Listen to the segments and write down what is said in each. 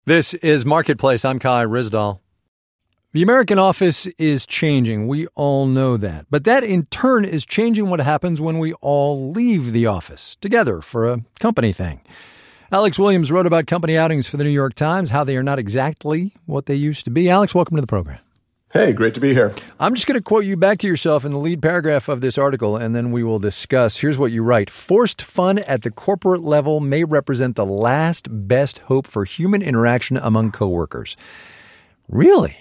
This is Marketplace. I'm Kai Ryssdal. The American office is changing. We all know that. But that, in turn, is changing what happens when we all leave the office together for a company thing. Alex Williams wrote about company outings for the New York Times, how they are not exactly what they used to be. Alex, welcome to the program. Hey, great to be here. I'm just going to quote you back to yourself in the lead paragraph of this article, and then we will discuss. Here's what you write. Forced fun at the corporate level may represent the last best hope for human interaction among coworkers. Really?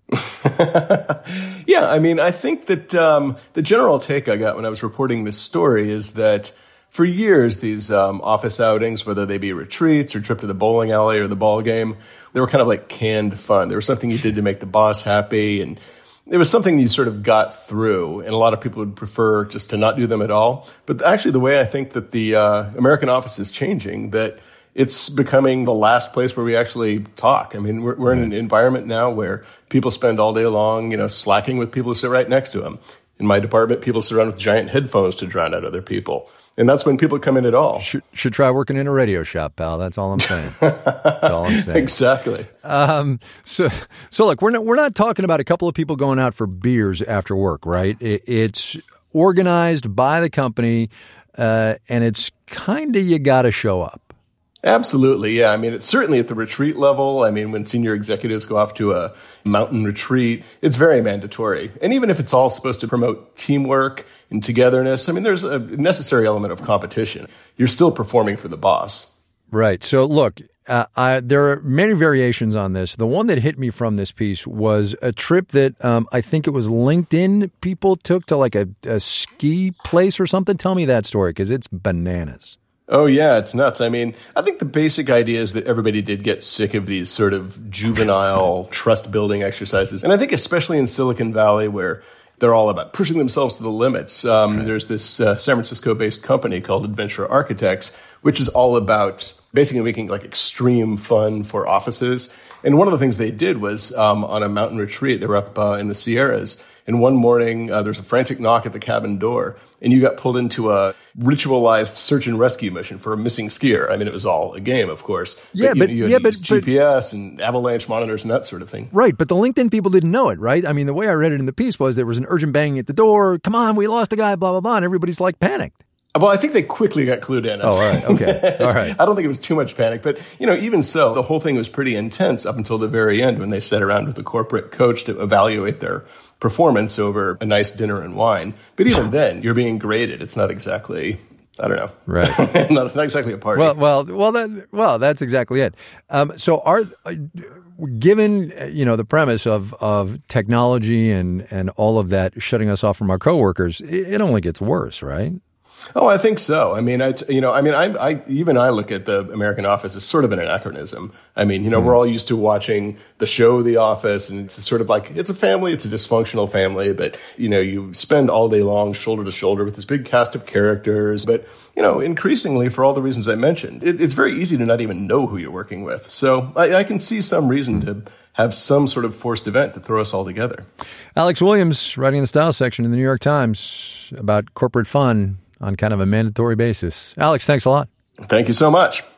Yeah, I mean, I think that the general take I got when I was reporting this story is that for years, these office outings, whether they be retreats or trip to the bowling alley or the ball game, they were kind of like canned fun. They were something you did to make the boss happy, and it was something you sort of got through, and a lot of people would prefer just to not do them at all. But actually, the way I think that the American office is changing, that it's becoming the last place where we actually talk. I mean, we're in an environment now where people spend all day long, slacking with people who sit right next to them. In my department, people sit around with giant headphones to drown out other people. And that's when people come in at all. Should try working in a radio shop, pal. That's all I'm saying. That's all I'm saying. Exactly. So look, we're not talking about a couple of people going out for beers after work, right? It's organized by the company, and it's kind of you got to show up. Absolutely, yeah. I mean, it's certainly at the retreat level. I mean, when senior executives go off to a mountain retreat, it's very mandatory. And even if it's all supposed to promote teamwork and togetherness, I mean, there's a necessary element of competition. You're still performing for the boss. Right. So look, there are many variations on this. The one that hit me from this piece was a trip that I think it was LinkedIn people took to like a ski place or something. Tell me that story, because it's bananas. Oh, yeah, it's nuts. I mean, I think the basic idea is that everybody did get sick of these sort of juvenile trust-building exercises. And I think especially in Silicon Valley, where they're all about pushing themselves to the limits. There's this San Francisco-based company called Adventure Architects, which is all about basically making like extreme fun for offices. And one of the things they did was on a mountain retreat, they were up in the Sierras. And one morning, there's a frantic knock at the cabin door, and you got pulled into a ritualized search and rescue mission for a missing skier. I mean, it was all a game, of course. Yeah, but GPS and avalanche monitors and that sort of thing. Right, but the LinkedIn people didn't know it, right? I mean, the way I read it in the piece was there was an urgent banging at the door. Come on, we lost a guy, blah, blah, blah. And everybody's like panicked. Well, I think they quickly got clued in. Oh, all right. Okay. All right. I don't think it was too much panic, but, even so, the whole thing was pretty intense up until the very end when they sat around with the corporate coach to evaluate their performance over a nice dinner and wine. But even then, you're being graded. It's not exactly, I don't know. Right. not exactly a party. Well, that's exactly it. So given, the premise of technology and all of that shutting us off from our coworkers, it only gets worse, right? Oh, I think so. I mean, I look at the American Office as sort of an anachronism. I mean, we're all used to watching the show The Office, and it's sort of like, it's a family, it's a dysfunctional family, but, you spend all day long shoulder to shoulder with this big cast of characters. But, increasingly, for all the reasons I mentioned, it's very easy to not even know who you're working with. So I can see some reason to have some sort of forced event to throw us all together. Alex Williams, writing in the style section in the New York Times about corporate fun on kind of a mandatory basis. Alex, thanks a lot. Thank you so much.